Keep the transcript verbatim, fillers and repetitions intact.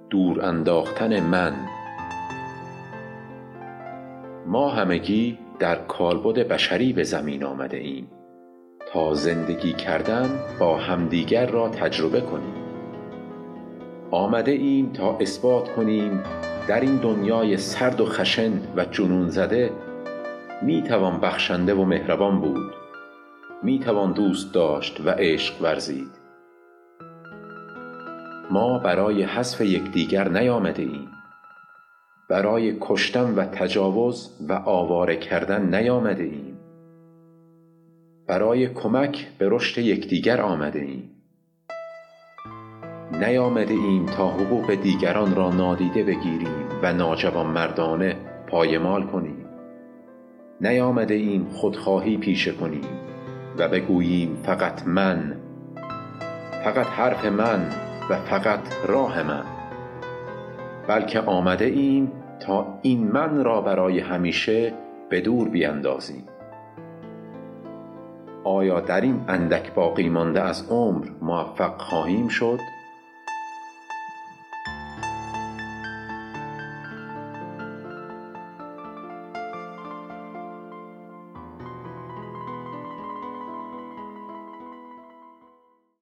دور انداختن من. ما همگی در کالبد بشری به زمین آمده ایم تا زندگی کردن با همدیگر را تجربه کنیم. آمده ایم تا اثبات کنیم در این دنیای سرد و خشن و جنون زده می توان بخشنده و مهربان بود، می توان دوست داشت و عشق ورزید. ما برای حذف یکدیگر نیامده ایم، برای کشتن و تجاوز و آواره کردن نیامده ایم، برای کمک به رشد یکدیگر آمده ایم. نیامده ایم تا حقوق دیگران را نادیده بگیریم و ناجوانمردانه پایمال کنیم. نیامده ایم خودخواهی پیشه کنیم و بگوییم فقط من، فقط حرف من و فقط راه من، بلکه آمده ایم تا این من را برای همیشه به دور بیندازیم. آیا در این اندک باقی مانده از عمر موفق خواهیم شد؟